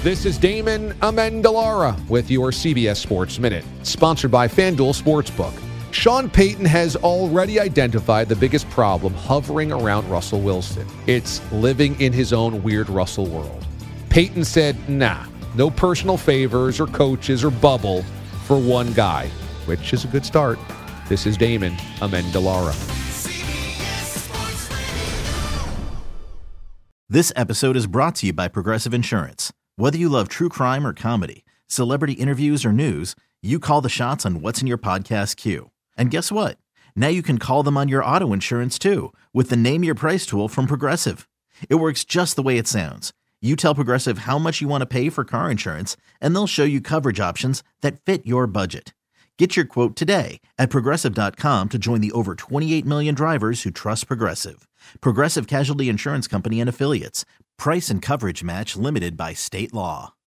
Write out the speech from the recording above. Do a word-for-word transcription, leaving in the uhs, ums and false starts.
This is Damon Amendolara with your C B S Sports Minute, sponsored by FanDuel Sportsbook. Sean Payton has already identified the biggest problem hovering around Russell Wilson. It's living in his own weird Russell world. Payton said, nah, no personal favors or coaches or bubble for one guy, which is a good start. This is Damon Amendolara. This episode is brought to you by Progressive Insurance. Whether you love true crime or comedy, celebrity interviews or news, you call the shots on what's in your podcast queue. And guess what? Now you can call them on your auto insurance too with the Name Your Price tool from Progressive. It works just the way it sounds. You tell Progressive how much you want to pay for car insurance, and they'll show you coverage options that fit your budget. Get your quote today at Progressive dot com to join the over twenty-eight million drivers who trust Progressive. Progressive Casualty Insurance Company and Affiliates. Price and coverage match limited by state law.